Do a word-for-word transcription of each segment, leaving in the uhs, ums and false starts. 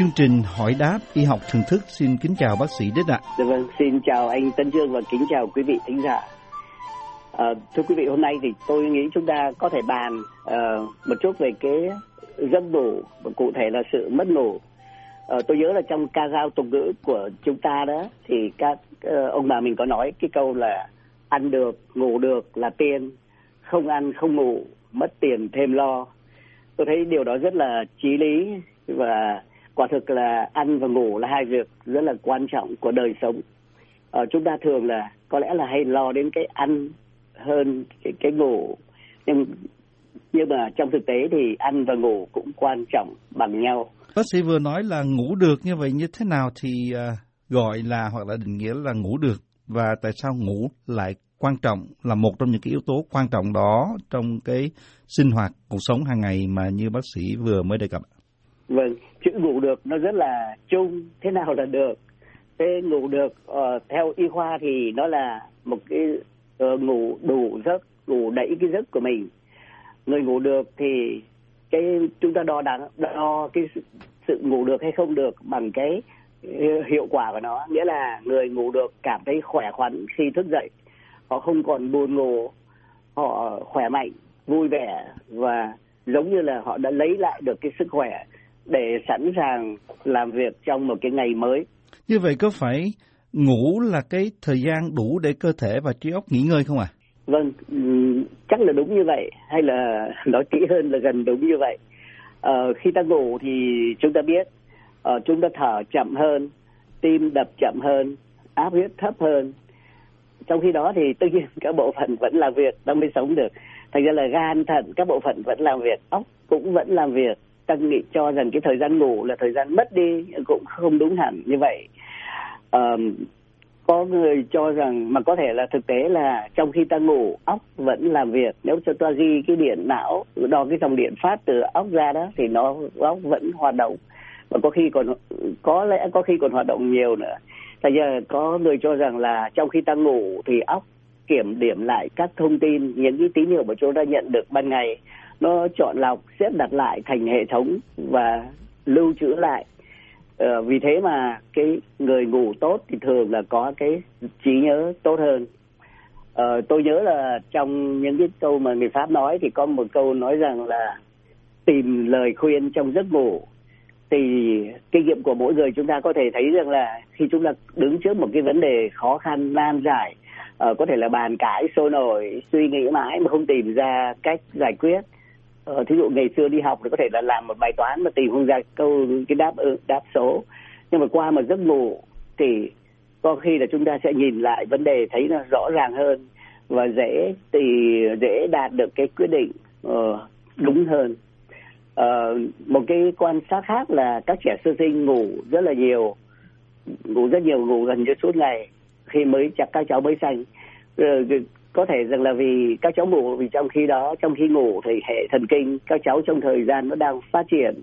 chương trình hỏi đáp y học thường thức. Xin kính chào bác sĩ Đích ạ. Dạ vâng, xin chào anh Tân Dương và kính chào quý vị thính giả. À, thưa quý vị, hôm nay thì tôi nghĩ chúng ta có thể bàn uh, một chút về cái giấc ngủ, và cụ thể là sự mất ngủ. Uh, tôi nhớ là trong ca dao tục ngữ của chúng ta đó thì các uh, ông bà mình có nói cái câu là ăn được, ngủ được là tiền, không ăn không ngủ, mất tiền thêm lo. Tôi thấy điều đó rất là chí lý, và quả thực là ăn và ngủ là hai việc rất là quan trọng của đời sống. Ờ, chúng ta thường là có lẽ là hay lo đến cái ăn hơn cái, cái ngủ, nhưng nhưng mà trong thực tế thì ăn và ngủ cũng quan trọng bằng nhau. Bác sĩ vừa nói là ngủ được, như vậy như thế nào thì uh, gọi là hoặc là định nghĩa là ngủ được, và tại sao ngủ lại quan trọng, là một trong những cái yếu tố quan trọng đó trong cái sinh hoạt cuộc sống hàng ngày mà như bác sĩ vừa mới đề cập? Vâng, chữ ngủ được nó rất là chung. Thế nào là được? Thế ngủ được uh, theo y khoa thì nó là một cái uh, ngủ đủ giấc, ngủ đẩy cái giấc của mình. Người ngủ được thì cái chúng ta đo đắn đo cái sự, sự ngủ được hay không được bằng cái hiệu quả của nó. Nghĩa là người ngủ được cảm thấy khỏe khoắn khi thức dậy, họ không còn buồn ngủ, họ khỏe mạnh, vui vẻ, và giống như là họ đã lấy lại được cái sức khỏe để sẵn sàng làm việc trong một cái ngày mới. Như vậy có phải ngủ là cái thời gian đủ để cơ thể và trí óc nghỉ ngơi không ạ? À? Vâng, chắc là đúng như vậy, hay là nói kỹ hơn là gần đúng như vậy. Ờ, khi ta ngủ thì chúng ta biết uh, chúng ta thở chậm hơn, tim đập chậm hơn, áp huyết thấp hơn. Trong khi đó thì tất nhiên các bộ phận vẫn làm việc, ta mới sống được. Thành ra là gan, thận, các bộ phận vẫn làm việc, óc cũng vẫn làm việc. Ta nghĩ cho rằng cái thời gian ngủ là thời gian mất đi, cũng không đúng hẳn như vậy. Um, có người cho rằng, mà có thể là thực tế là trong khi ta ngủ, óc vẫn làm việc. Nếu cho ta ghi cái điện não, đo cái dòng điện phát từ óc ra đó, thì nó óc vẫn hoạt động, và có khi còn có lẽ có khi còn hoạt động nhiều nữa. Thành ra có người cho rằng là trong khi ta ngủ thì óc kiểm điểm lại các thông tin, những cái tín hiệu mà chúng ta nhận được ban ngày, nó chọn lọc, xếp đặt lại thành hệ thống và lưu trữ lại. Ờ, vì thế mà cái người ngủ tốt thì thường là có cái trí nhớ tốt hơn. Ờ, tôi nhớ là trong những cái câu mà người Pháp nói thì có một câu nói rằng là tìm lời khuyên trong giấc ngủ. Thì kinh nghiệm của mỗi người chúng ta có thể thấy rằng là khi chúng ta đứng trước một cái vấn đề khó khăn nan giải, uh, có thể là bàn cãi sôi nổi, suy nghĩ mãi mà không tìm ra cách giải quyết. Uh, thí dụ ngày xưa đi học thì có thể là làm một bài toán mà tìm không ra câu cái đáp đáp số, nhưng mà qua một giấc ngủ thì có khi là chúng ta sẽ nhìn lại vấn đề thấy nó rõ ràng hơn, và dễ thì dễ đạt được cái quyết định uh, đúng hơn. Uh, một cái quan sát khác là các trẻ sơ sinh ngủ rất là nhiều, ngủ rất nhiều, ngủ gần như suốt ngày khi mới chắc các cháu mới sanh. Uh, có thể rằng là vì các cháu ngủ, vì trong khi đó trong khi ngủ thì hệ thần kinh các cháu trong thời gian nó đang phát triển.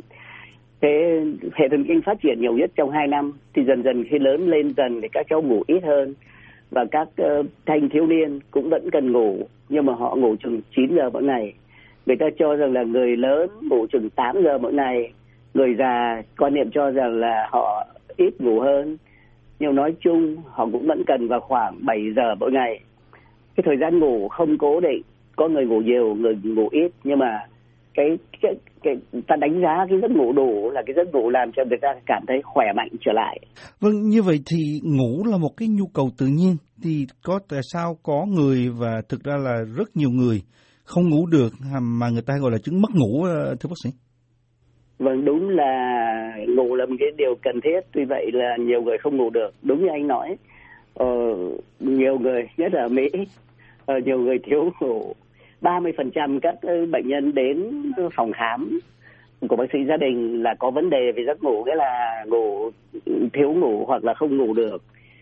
Thế hệ thần kinh phát triển nhiều nhất trong hai năm, thì dần dần khi lớn lên dần thì các cháu ngủ ít hơn, và các uh, thanh thiếu niên cũng vẫn cần ngủ, nhưng mà họ ngủ chừng chín giờ mỗi ngày. Người ta cho rằng là người lớn ngủ chừng tám giờ mỗi ngày, người già quan niệm cho rằng là họ ít ngủ hơn, nhưng nói chung họ cũng vẫn cần vào khoảng bảy giờ mỗi ngày. Cái thời gian ngủ không cố định, có người ngủ nhiều, người ngủ ít, nhưng mà cái, cái, cái ta đánh giá cái giấc ngủ đủ là cái giấc ngủ làm cho người ta cảm thấy khỏe mạnh trở lại. Vâng, như vậy thì ngủ là một cái nhu cầu tự nhiên, thì có tại sao có người, và thực ra là rất nhiều người không ngủ được mà người ta gọi là chứng mất ngủ, thưa bác sĩ? Vâng, đúng là ngủ là một cái điều cần thiết, tuy vậy là nhiều người không ngủ được. Đúng như anh nói, ờ, nhiều người, nhất là ở Mỹ, ờ, nhiều người thiếu ngủ. ba mươi phần trăm các bệnh nhân đến phòng khám của bác sĩ gia đình là có vấn đề về giấc ngủ, nghĩa là ngủ thiếu ngủ hoặc là không ngủ được.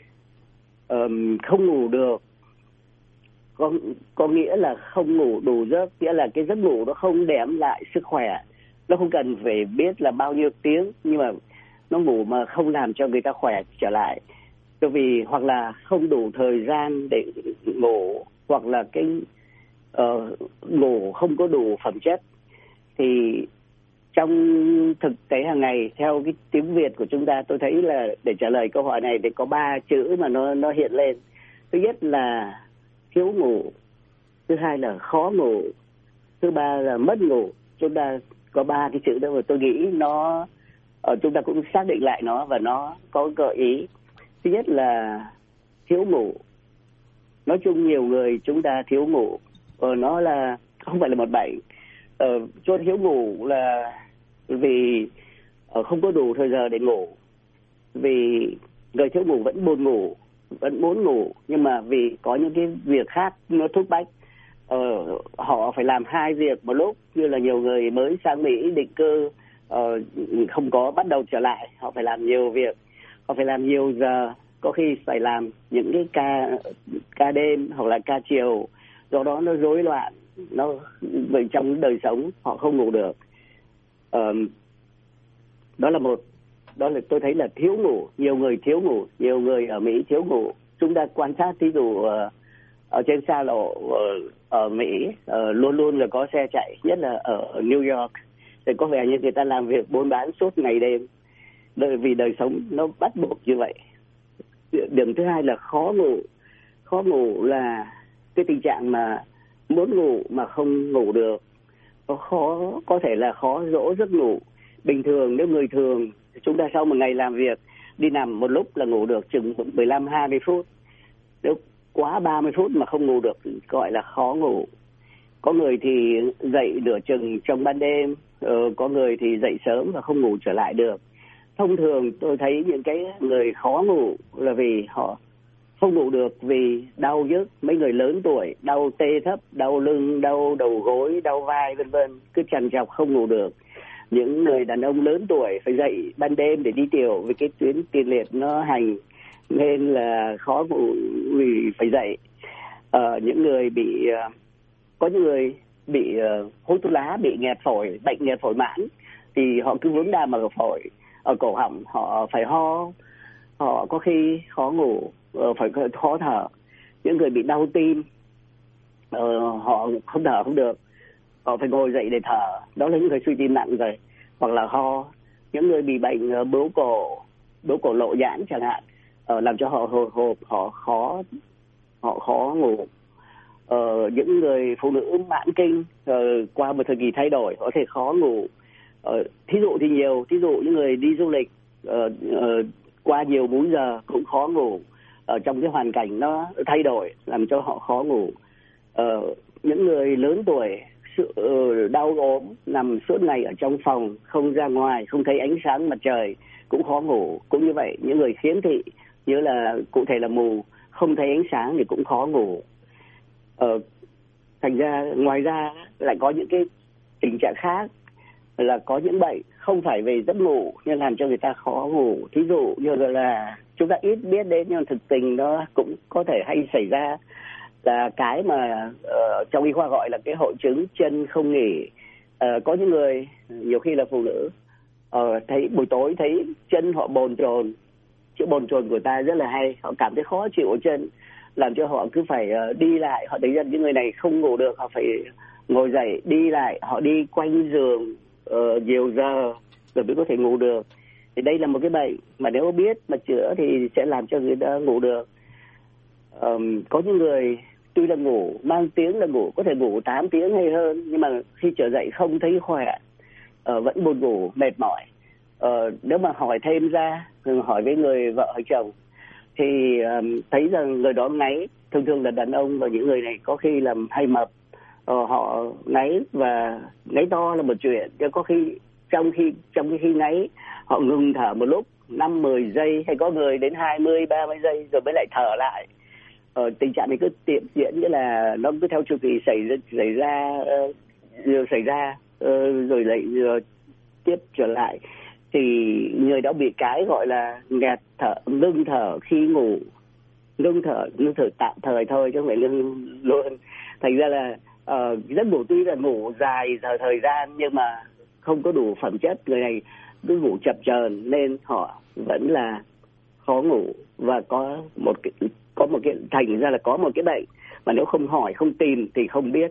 Ờ, không ngủ được có, có nghĩa là không ngủ đủ giấc, nghĩa là cái giấc ngủ nó không đem lại sức khỏe. Nó không cần phải biết là bao nhiêu tiếng, nhưng mà nó ngủ mà không làm cho người ta khỏe trở lại. Bởi vì hoặc là không đủ thời gian để ngủ, hoặc là cái uh, ngủ không có đủ phẩm chất. Thì trong thực tế hàng ngày, theo cái tiếng Việt của chúng ta, tôi thấy là để trả lời câu hỏi này thì có ba chữ mà nó nó hiện lên. Thứ nhất là thiếu ngủ, thứ hai là khó ngủ, thứ ba là mất ngủ. Chúng ta có ba cái chữ đó và tôi nghĩ nó ở chúng ta cũng xác định lại nó và nó có gợi ý. Thứ nhất là thiếu ngủ. Nói chung nhiều người chúng ta thiếu ngủ, ờ, nó là không phải là một bệnh. Ờ, cho thiếu ngủ là vì ờ, không có đủ thời giờ để ngủ. Vì người thiếu ngủ vẫn buồn ngủ, vẫn muốn ngủ, nhưng mà vì có những cái việc khác nó thúc bách, ờ, họ phải làm hai việc một lúc. Như là nhiều người mới sang Mỹ định cư, ờ, không có bắt đầu trở lại, họ phải làm nhiều việc, họ phải làm nhiều giờ, có khi phải làm những cái ca ca đêm hoặc là ca chiều, do đó nó rối loạn, nó về trong đời sống họ không ngủ được. Ờ, đó là một, đó là tôi thấy là thiếu ngủ. Nhiều người thiếu ngủ, nhiều người ở Mỹ thiếu ngủ. Chúng ta quan sát ví dụ uh, ở trên xa lộ ở, ở Mỹ uh, luôn luôn là có xe chạy, nhất là ở New York thì có vẻ như người ta làm việc buôn bán suốt ngày đêm, bởi vì đời sống nó bắt buộc như vậy. Điểm thứ hai là khó ngủ. Khó ngủ là cái tình trạng mà muốn ngủ mà không ngủ được, có khó có thể là khó dỗ giấc ngủ. Bình thường nếu người thường chúng ta sau một ngày làm việc đi nằm một lúc là ngủ được chừng mười lăm hai mươi phút. Nếu quá ba mươi phút mà không ngủ được gọi là khó ngủ. Có người thì dậy nửa chừng trong ban đêm, ờ, có người thì dậy sớm và không ngủ trở lại được. Thông thường tôi thấy những cái người khó ngủ là vì họ không ngủ được vì đau nhức. Mấy người lớn tuổi đau tê thấp, đau lưng, đau đầu gối, đau vai vân vân, cứ trằn trọc không ngủ được. Những người đàn ông lớn tuổi phải dậy ban đêm để đi tiểu vì cái tuyến tiền liệt nó hành, nên là khó ngủ vì phải dậy. Ờ, những người bị có những người bị uh, hút thuốc lá, bị nghẹt phổi, bệnh nghẹt phổi mãn thì họ cứ vướng đàm ở phổi, ở cổ họng, họ phải ho, họ có khi khó ngủ, uh, phải khó thở. Những người bị đau tim, uh, họ không thở không được, họ phải ngồi dậy để thở, đó là những người suy tim nặng rồi, hoặc là ho. Những người bị bệnh uh, bướu cổ, bướu cổ lộ giãn chẳng hạn, uh, làm cho họ hồi hộp, họ khó họ khó ngủ. Ờ, những người phụ nữ mãn kinh uh, qua một thời kỳ thay đổi có thể khó ngủ. Ờ, thí dụ thì nhiều, thí dụ những người đi du lịch uh, uh, qua nhiều múi giờ cũng khó ngủ, ở trong cái hoàn cảnh nó thay đổi làm cho họ khó ngủ. Ờ, những người lớn tuổi uh, đau ốm, nằm suốt ngày ở trong phòng, không ra ngoài, không thấy ánh sáng mặt trời cũng khó ngủ. Cũng như vậy, những người khiếm thị như là cụ thể là mù, không thấy ánh sáng thì cũng khó ngủ. Ờ, thành ra ngoài ra lại có những cái tình trạng khác là có những bệnh không phải về giấc ngủ nhưng làm cho người ta khó ngủ. Thí dụ như là chúng ta ít biết đến nhưng thực tình nó cũng có thể hay xảy ra, là cái mà uh, trong y khoa gọi là cái hội chứng chân không nghỉ. Uh, có những người, nhiều khi là phụ nữ, uh, thấy buổi tối thấy chân họ bồn chồn. Chữ bồn chồn của ta rất là hay, họ cảm thấy khó chịu ở chân, làm cho họ cứ phải uh, đi lại. Họ thấy rằng những người này không ngủ được, họ phải ngồi dậy đi lại, họ đi quanh giường uh, nhiều giờ rồi mới có thể ngủ được. Thì đây là một cái bệnh mà nếu biết mà chữa thì sẽ làm cho người ta ngủ được. Um, có những người tuy là ngủ mang tiếng là ngủ, có thể ngủ tám tiếng hay hơn, nhưng mà khi trở dậy không thấy khỏe, uh, vẫn buồn ngủ, mệt mỏi. Uh, nếu mà hỏi thêm ra, hỏi với người vợ hay chồng thì um, thấy rằng người đó ngáy, thường thường là đàn ông, và những người này có khi là hay mập, uh, họ ngáy và ngáy to là một chuyện, nhưng có khi trong khi trong khi ngáy họ ngừng thở một lúc năm mười giây, hay có người đến hai mươi ba mươi giây rồi mới lại thở lại. Ờ, tình trạng này cứ tiệm diễn, nghĩa là nó cứ theo chu kỳ xảy ra xảy ra uh, xảy ra uh, rồi lại rồi tiếp trở lại. Thì người đó bị cái gọi là nghẹt thở, ngưng thở khi ngủ, ngưng thở ngưng thở tạm thời thôi chứ không phải ngưng luôn. Thành ra là uh, giấc ngủ tuy là ngủ dài thời thời gian nhưng mà không có đủ phẩm chất, người này cứ ngủ chập chờn nên họ vẫn là khó ngủ. Và có một cái có một cái thành ra là có một cái bệnh mà nếu không hỏi không tìm thì không biết.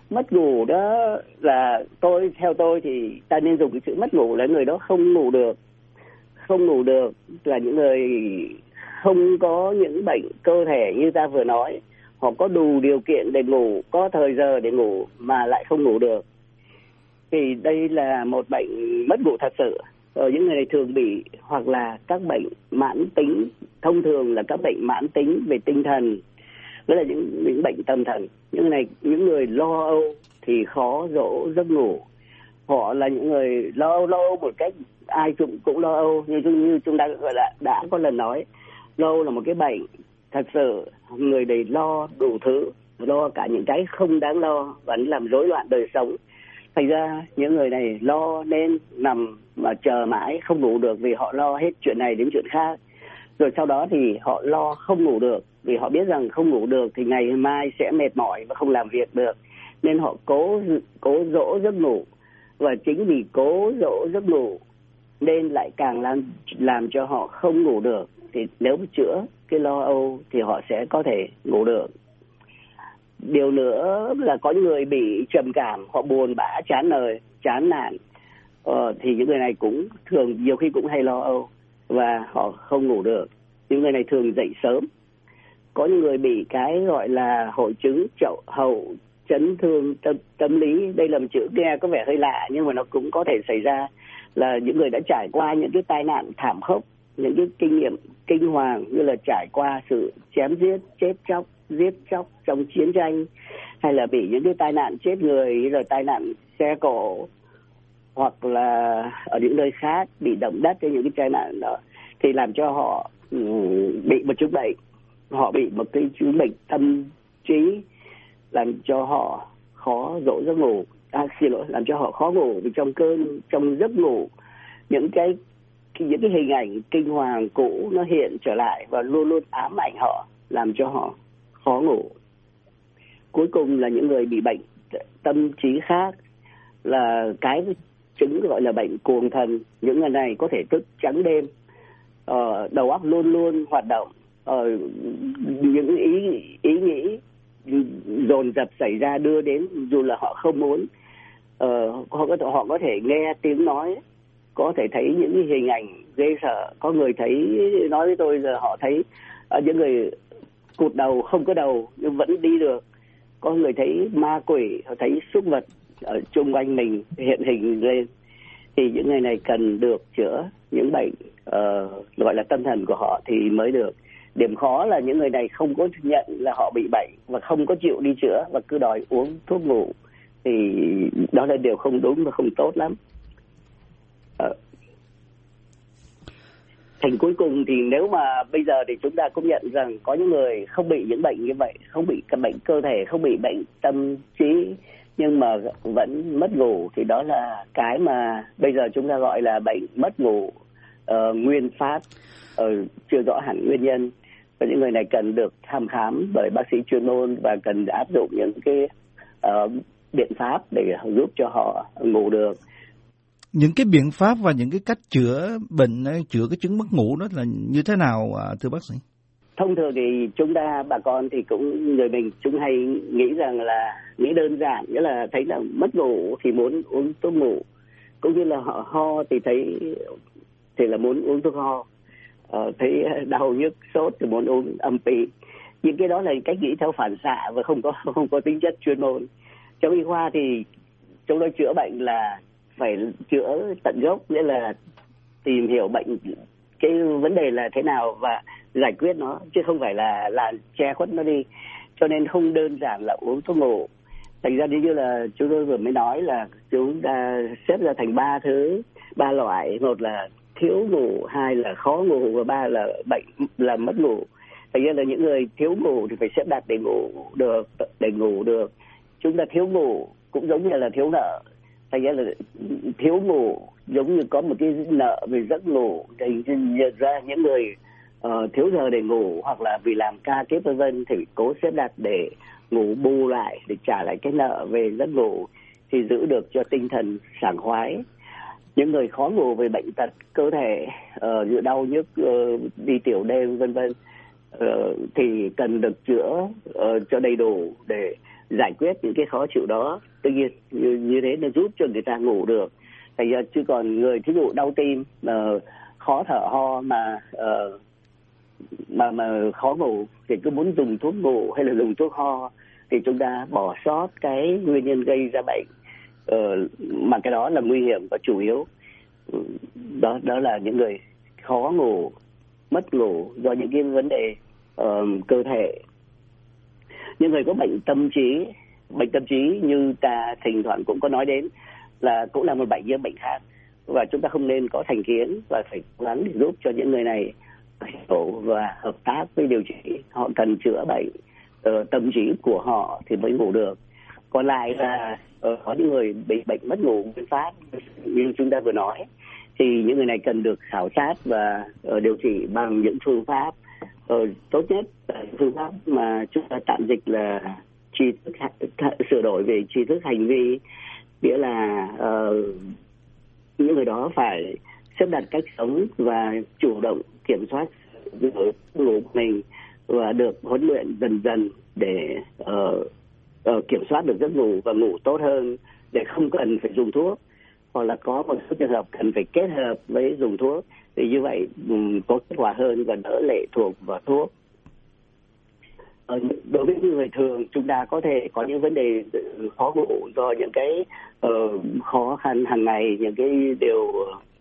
mất ngủ đó là tôi theo tôi thì ta nên dùng cái chữ mất ngủ là người đó không ngủ được. Không ngủ được là những người không có những bệnh cơ thể như ta vừa nói. Họ có đủ điều kiện để ngủ, có thời giờ để ngủ mà lại không ngủ được. Thì đây là một bệnh mất ngủ thật sự. Ở những người này thường bị hoặc là các bệnh mãn tính, thông thường là các bệnh mãn tính về tinh thần, đó là những, những bệnh tâm thần. Những người này, những người lo âu thì khó dỗ giấc ngủ. Họ là những người lo âu, lo âu một cách ai cũng cũng lo âu, như, như chúng ta gọi là đã có lần nói, lo âu là một cái bệnh thật sự. Người đầy lo đủ thứ, lo cả những cái không đáng lo và làm rối loạn đời sống. Thành ra những người này lo nên nằm mà chờ mãi không ngủ được vì họ lo hết chuyện này đến chuyện khác. Rồi sau đó thì họ lo không ngủ được vì họ biết rằng không ngủ được thì ngày mai sẽ mệt mỏi và không làm việc được. Nên họ cố cố dỗ giấc ngủ, và chính vì cố dỗ giấc ngủ nên lại càng làm làm cho họ không ngủ được. Thì nếu chữa cái lo âu thì họ sẽ có thể ngủ được. Điều nữa là có những người bị trầm cảm, họ buồn bã, chán nời, chán nản, ờ, thì những người này cũng thường nhiều khi cũng hay lo âu và họ không ngủ được. Những người này thường dậy sớm. Có những người bị cái gọi là hội chứng chậu hậu chấn thương tâm, tâm lý. Đây là một chữ nghe có vẻ hơi lạ nhưng mà nó cũng có thể xảy ra, là những người đã trải qua những cái tai nạn thảm khốc, những cái kinh nghiệm kinh hoàng như là trải qua sự chém giết, chết chóc, giết chóc trong chiến tranh, hay là bị những cái tai nạn chết người, rồi tai nạn xe cộ, hoặc là ở những nơi khác bị động đất hay những cái tai nạn đó, thì làm cho họ um, bị một chứng bệnh, họ bị một cái chứng bệnh tâm trí, làm cho họ khó dỗ giấc ngủ. À, xin lỗi, làm cho họ khó ngủ vì trong cơn trong giấc ngủ những cái những cái hình ảnh kinh hoàng cũ nó hiện trở lại và luôn luôn ám ảnh họ, làm cho họ khó ngủ. Cuối cùng là những người bị bệnh tâm trí khác, là cái chứng gọi là bệnh cuồng thần. Những người này có thể thức trắng đêm, uh, đầu óc luôn luôn hoạt động, uh, những ý ý nghĩ dồn dập xảy ra đưa đến dù là họ không muốn. Uh, họ có họ có thể nghe tiếng nói, có thể thấy những hình ảnh ghê sợ. Có người thấy nói với tôi là họ thấy uh, những người cụt đầu không có đầu nhưng vẫn đi được. Có người thấy ma quỷ, họ thấy súc vật ở chung quanh mình hiện hình lên. Thì những người này cần được chữa những bệnh uh, gọi là tâm thần của họ thì mới được. Điểm khó là những người này không có nhận là họ bị bệnh và không có chịu đi chữa và cứ đòi uống thuốc ngủ, thì đó là điều không đúng và không tốt lắm. Uh, Thành cuối cùng thì nếu mà bây giờ thì chúng ta cũng nhận rằng có những người không bị những bệnh như vậy, không bị các bệnh cơ thể, không bị bệnh tâm trí, nhưng mà vẫn mất ngủ, thì đó là cái mà bây giờ chúng ta gọi là bệnh mất ngủ uh, nguyên phát, uh, chưa rõ hẳn nguyên nhân. Và những người này cần được thăm khám bởi bác sĩ chuyên môn và cần áp dụng những cái uh, biện pháp để giúp cho họ ngủ được. Những cái biện pháp và những cái cách chữa bệnh, chữa cái chứng mất ngủ đó là như thế nào thưa bác sĩ? Thông thường thì chúng ta, bà con thì cũng, người mình chúng hay nghĩ rằng là nghĩ đơn giản, nghĩa là thấy là mất ngủ thì muốn uống thuốc ngủ, cũng như là họ ho thì thấy thì là muốn uống thuốc ho, ờ, thấy đau nhức sốt thì muốn uống âm pì. Những cái đó là cách nghĩ theo phản xạ và không có không có tính chất chuyên môn. Trong y khoa thì chúng tôi chữa bệnh là phải chữa tận gốc, nghĩa là tìm hiểu bệnh, cái vấn đề là thế nào và giải quyết nó, chứ không phải là là che khuất nó đi. Cho nên không đơn giản là uống thuốc ngủ. Thành ra như là chúng tôi vừa mới nói là chúng ta xếp ra thành ba thứ, ba loại. Một là thiếu ngủ, hai là khó ngủ và ba là bệnh là mất ngủ. Thành ra là những người thiếu ngủ thì phải xếp đặt để ngủ được, để ngủ được. Chúng ta thiếu ngủ cũng giống như là thiếu nợ. Thành ra là thiếu ngủ giống như có một cái nợ về giấc ngủ. Thì nhận ra những người uh, thiếu giờ để ngủ hoặc là vì làm ca kiếp vân vân thì cố xếp đặt để ngủ bù lại, để trả lại cái nợ về giấc ngủ thì giữ được cho tinh thần sảng khoái. Những người khó ngủ về bệnh tật cơ thể, uh, như đau nhức, uh, đi tiểu đêm vân vân, uh, thì cần được chữa uh, cho đầy đủ để giải quyết những cái khó chịu đó. Tự nhiên như, như thế nó giúp cho người ta ngủ được. Thành ra chứ còn người thí dụ đau tim mà khó thở ho mà uh, mà mà khó ngủ thì cứ muốn dùng thuốc ngủ hay là dùng thuốc ho thì chúng ta bỏ sót cái nguyên nhân gây ra bệnh, ờ, mà cái đó là nguy hiểm và chủ yếu. Đó đó là những người khó ngủ, mất ngủ do những cái vấn đề uh, cơ thể. Những người có bệnh tâm trí, bệnh tâm trí như ta thỉnh thoảng cũng có nói đến là cũng là một bệnh như bệnh khác, và chúng ta không nên có thành kiến và phải cố gắng để giúp cho những người này hiểu và hợp tác với điều trị. Họ cần chữa bệnh uh, tâm trí của họ thì mới ngủ được. Còn lại là uh, có những người bị bệnh mất ngủ nguyên phát như chúng ta vừa nói, thì những người này cần được khảo sát và uh, điều trị bằng những phương pháp uh, tốt nhất. Phương pháp mà chúng ta tạm dịch là tri thức sửa đổi về tri thức hành vi, nghĩa là uh, những người đó phải xếp đặt cách sống và chủ động kiểm soát giấc ngủ của mình và được huấn luyện dần dần để uh, uh, kiểm soát được giấc ngủ và ngủ tốt hơn, để không cần phải dùng thuốc, hoặc là có một số trường hợp cần phải kết hợp với dùng thuốc, thì như vậy um, có kết quả hơn và đỡ lệ thuộc vào thuốc. Uh, đối với người thường, chúng ta có thể có những vấn đề khó ngủ do những cái uh, khó khăn hàng ngày, những cái điều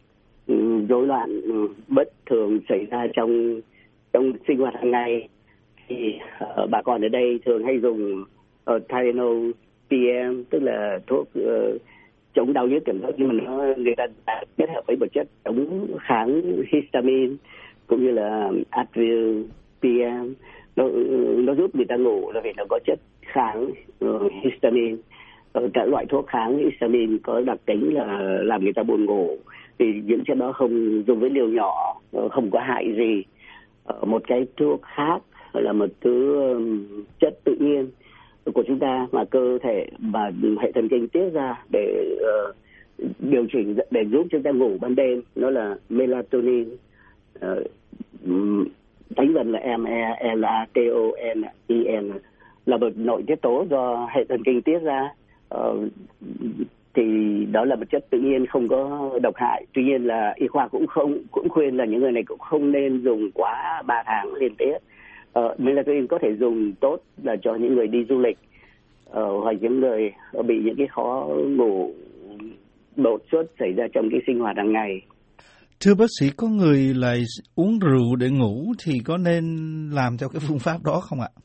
rối uh, loạn uh, bất thường xảy ra trong trong sinh hoạt hàng ngày. Thì uh, bà con ở đây thường hay dùng uh, Tylenol pê em, tức là thuốc uh, chống đau nhức cảm giác, nhưng mà nó người ta kết hợp với một chất chống kháng histamine cũng như là Advil pê em. Nó, nó giúp người ta ngủ là vì nó có chất kháng uh, histamine. Uh, các loại thuốc kháng histamine có đặc tính là làm người ta buồn ngủ, thì những chất đó không dùng với liều nhỏ, uh, không có hại gì. Uh, một cái thuốc khác là một thứ um, chất tự nhiên của chúng ta mà cơ thể và hệ thần kinh tiết ra để uh, điều chỉnh, để giúp chúng ta ngủ ban đêm, nó là melatonin. Uh, um, Tiếng Việt là M E L A T O N I N, là một nội tiết tố do hệ thần kinh tiết ra. Ờ, thì đó là một chất tự nhiên không có độc hại. Tuy nhiên là y khoa cũng không cũng khuyên là những người này cũng không nên dùng quá ba tháng liên tiếp. Ờ, melatonin có thể dùng tốt là cho những người đi du lịch, ờ, hoặc những người bị những cái khó ngủ đột xuất xảy ra trong cái sinh hoạt hàng ngày. Thưa bác sĩ, có người lại uống rượu để ngủ thì có nên làm theo cái phương pháp đó không ạ?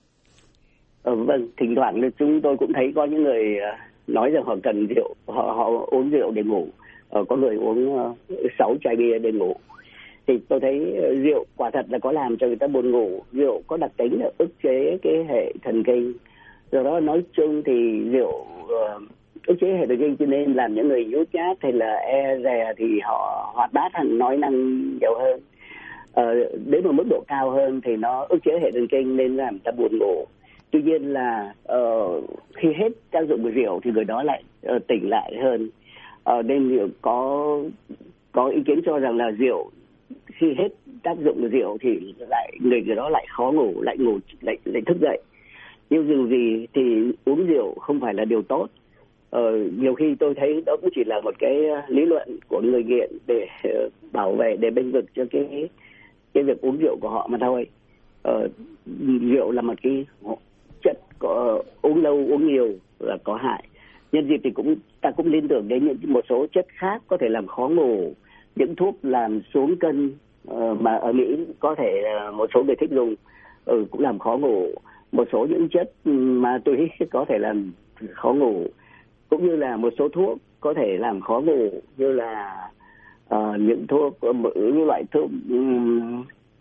Ờ, vâng, thỉnh thoảng chúng tôi cũng thấy có những người nói rằng họ cần rượu, họ, họ uống rượu để ngủ. Ờ, có người uống sáu uh, chai bia để ngủ. Thì tôi thấy uh, rượu quả thật là có làm cho người ta buồn ngủ. Rượu có đặc tính là ức chế cái hệ thần kinh. Do đó nói chung thì rượu uh, ức chế hệ thần kinh, cho nên làm những người nhút nhát hay là e dè thì họ hoạt bát hơn, nói năng nhiều hơn. Ờ, đến một mức độ cao hơn thì nó ức chế hệ thần kinh nên làm ta buồn ngủ. Tuy nhiên là uh, khi hết tác dụng của rượu thì người đó lại uh, tỉnh lại hơn. Uh, nên có có ý kiến cho rằng là rượu khi hết tác dụng của rượu thì lại người người đó lại khó ngủ, lại ngủ lại lại thức dậy. Nhưng dù gì thì uống rượu không phải là điều tốt. Ờ, nhiều khi tôi thấy đó cũng chỉ là một cái lý luận của người nghiện để uh, bảo vệ, để bênh vực cho cái cái việc uống rượu của họ mà thôi. Ờ, rượu là một cái chất có, uống lâu uống nhiều là có hại. Nhân dịp thì cũng ta cũng liên tưởng đến những một số chất khác có thể làm khó ngủ, những thuốc làm xuống cân uh, mà ở Mỹ có thể uh, một số người thích dùng, uh, cũng làm khó ngủ. Một số những chất mà tôi có thể làm khó ngủ, cũng như là một số thuốc có thể làm khó ngủ, như là uh, những thuốc những loại thuốc um,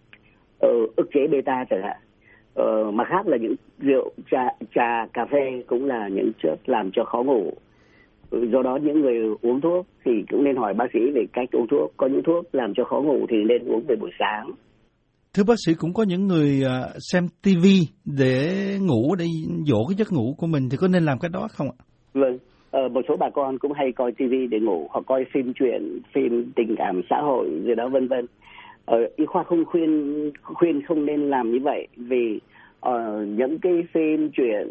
uh, ức chế beta chẳng hạn. Uh, mà khác là những rượu, trà, trà, cà phê cũng là những chất làm cho khó ngủ. Do đó những người uống thuốc thì cũng nên hỏi bác sĩ về cách uống thuốc. Có những thuốc làm cho khó ngủ thì nên uống về buổi sáng. Thưa bác sĩ, cũng có những người xem tivi để ngủ, để dỗ cái giấc ngủ của mình, thì có nên làm cái đó không ạ? Vâng, ờ, một số bà con cũng hay coi tivi để ngủ, hoặc coi phim truyện, phim tình cảm xã hội gì đó vân vân. Ờ, y khoa không khuyên khuyên không nên làm như vậy, vì uh, những cái phim truyện,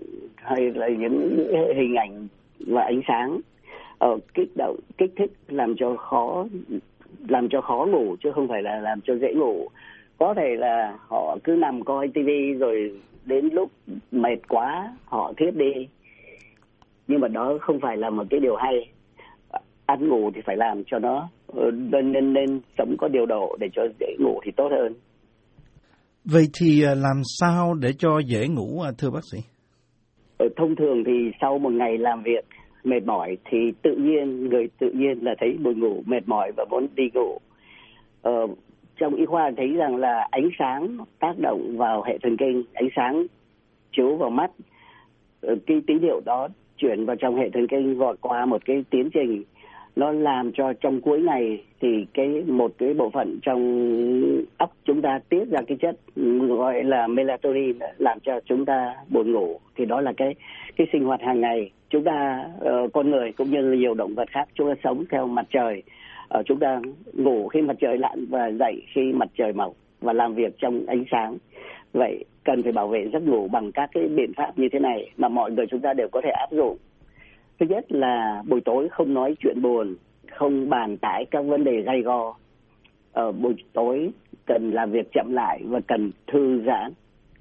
hay là những hình ảnh và ánh sáng uh, kích động, kích thích làm cho khó làm cho khó ngủ chứ không phải là làm cho dễ ngủ. Có thể là họ cứ nằm coi tivi rồi đến lúc mệt quá họ thiếp đi, nhưng mà đó không phải là một cái điều hay. Ăn ngủ thì phải làm cho nó nên nên, nên sống có điều độ để cho dễ ngủ thì tốt hơn. Vậy thì làm sao để cho dễ ngủ thưa bác sĩ? Ở thông thường thì sau một ngày làm việc mệt mỏi thì tự nhiên người tự nhiên là thấy buồn ngủ, mệt mỏi và muốn đi ngủ. Ờ, trong y khoa thấy rằng là ánh sáng tác động vào hệ thần kinh, ánh sáng chiếu vào mắt, cái tín hiệu đó chuyển vào trong hệ thần kinh và qua một cái tiến trình nó làm cho trong cuối ngày thì cái một cái bộ phận trong óc chúng ta tiết ra cái chất gọi là melatonin làm cho chúng ta buồn ngủ. Thì đó là cái cái sinh hoạt hàng ngày chúng ta, uh, con người cũng như là nhiều động vật khác, chúng ta sống theo mặt trời. Uh, chúng ta ngủ khi mặt trời lặn và dậy khi mặt trời mọc và làm việc trong ánh sáng. Vậy cần phải bảo vệ giấc ngủ bằng các cái biện pháp như thế này mà mọi người chúng ta đều có thể áp dụng. Thứ nhất là buổi tối không nói chuyện buồn, không bàn tải các vấn đề gay go. Ở buổi tối cần làm việc chậm lại và cần thư giãn.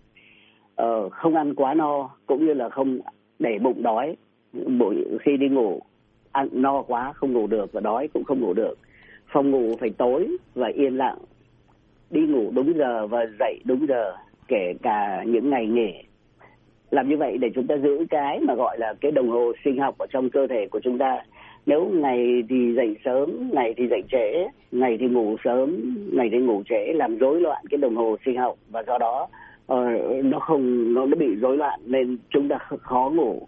Ờ, không ăn quá no cũng như là không để bụng đói. Buổi khi đi ngủ ăn no quá không ngủ được và đói cũng không ngủ được. Phòng ngủ phải tối và yên lặng. Đi ngủ đúng giờ và dậy đúng giờ, kể cả những ngày nghỉ. Làm như vậy để chúng ta giữ cái mà gọi là cái đồng hồ sinh học ở trong cơ thể của chúng ta. Nếu ngày thì dậy sớm, ngày thì dậy trễ, ngày thì ngủ sớm, ngày thì ngủ trễ, làm rối loạn cái đồng hồ sinh học và do đó uh, nó không nó, nó bị rối loạn nên chúng ta khó ngủ.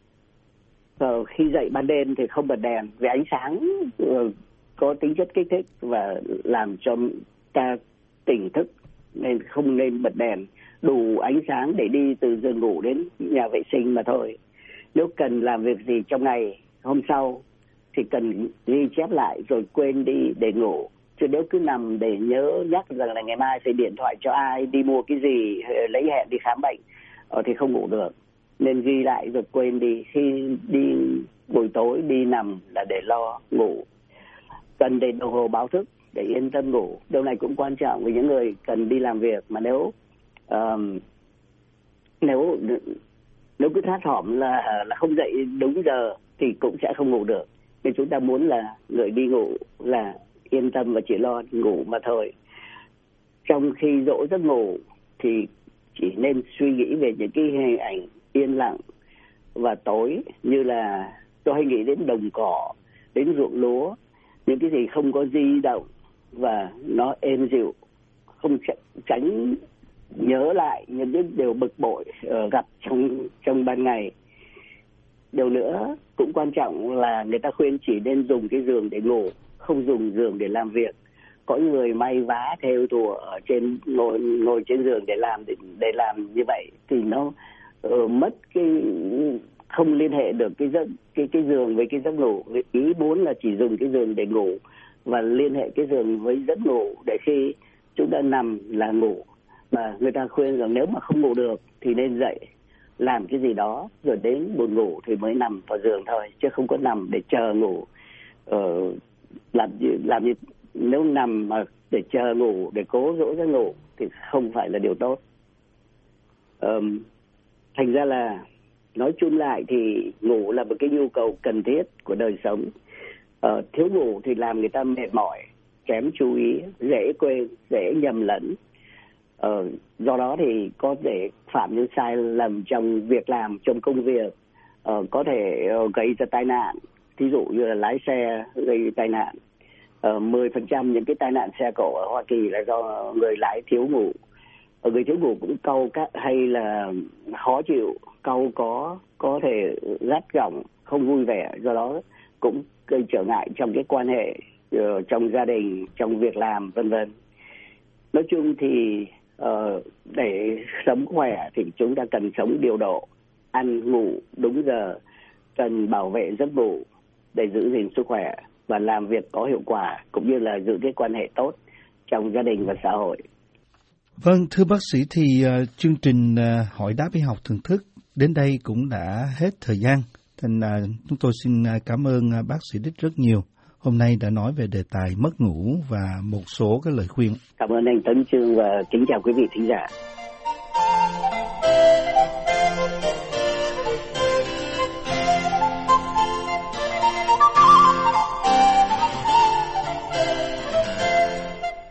Uh, khi dậy ban đêm thì không bật đèn vì ánh sáng uh, có tính chất kích thích và làm cho ta tỉnh thức nên không nên bật đèn. Đủ ánh sáng để đi từ giường ngủ đến nhà vệ sinh mà thôi. Nếu cần làm việc gì trong ngày hôm sau thì cần ghi chép lại rồi quên đi để ngủ. Chứ nếu cứ nằm để nhớ nhắc rằng là ngày mai phải điện thoại cho ai, đi mua cái gì, lấy hẹn đi khám bệnh thì không ngủ được. Nên ghi lại rồi quên đi. Khi đi buổi tối đi nằm là để lo ngủ. Cần để đồng hồ báo thức để yên tâm ngủ. Điều này cũng quan trọng với những người cần đi làm việc mà nếu Um, nếu nếu cứ thắt thỏm là là không dậy đúng giờ thì cũng sẽ không ngủ được. Nên chúng ta muốn là người đi ngủ là yên tâm và chỉ lo ngủ mà thôi. Trong khi dỗ giấc ngủ thì chỉ nên suy nghĩ về những cái hình ảnh yên lặng và tối, như là tôi hay nghĩ đến đồng cỏ, đến ruộng lúa, những cái gì không có di động và nó êm dịu, không tránh nhớ lại những cái điều bực bội uh, gặp trong trong ban ngày. Điều nữa cũng quan trọng là người ta khuyên chỉ nên dùng cái giường để ngủ, không dùng giường để làm việc. Có người may vá thêu thùa ở trên ngồi ngồi trên giường để làm để, để làm như vậy thì nó uh, mất cái không liên hệ được cái giấc cái cái giường với cái giấc ngủ. Ý muốn là chỉ dùng cái giường để ngủ và liên hệ cái giường với giấc ngủ để khi chúng ta nằm là ngủ. Mà người ta khuyên rằng nếu mà không ngủ được thì nên dậy làm cái gì đó rồi đến buồn ngủ thì mới nằm vào giường thôi, chứ không có nằm để chờ ngủ. Ờ, làm làm như nếu nằm mà để chờ ngủ, để cố dỗ giấc ngủ thì không phải là điều tốt. Ờ, thành ra là nói chung lại thì ngủ là một cái nhu cầu cần thiết của đời sống. Ờ, thiếu ngủ thì làm người ta mệt mỏi, kém chú ý, dễ quên, dễ nhầm lẫn. Ờ, do đó thì có thể phạm những sai lầm trong việc làm, trong công việc, ờ, có thể uh, gây ra tai nạn. Thí dụ như là lái xe gây tai nạn. Ờ, mười phần trăm những cái tai nạn xe cộ ở Hoa Kỳ là do người lái thiếu ngủ. Ở người thiếu ngủ cũng cau cắt hay là khó chịu, cau có, có thể gắt gỏng, không vui vẻ. Do đó cũng gây trở ngại trong cái quan hệ, uh, trong gia đình, trong việc làm, vân vân. Nói chung thì Uh, để sống khỏe thì chúng ta cần sống điều độ, ăn ngủ đúng giờ, cần bảo vệ giấc ngủ để giữ gìn sức khỏe và làm việc có hiệu quả, cũng như là giữ cái quan hệ tốt trong gia đình và xã hội. Vâng, thưa bác sĩ, thì uh, chương trình uh, hỏi đáp y học thưởng thức đến đây cũng đã hết thời gian. Thành à, chúng tôi xin cảm ơn bác sĩ Đích rất nhiều. Hôm nay đã nói về đề tài mất ngủ và một số cái lời khuyên. Cảm ơn anh Tấn Chương và kính chào quý vị thính giả.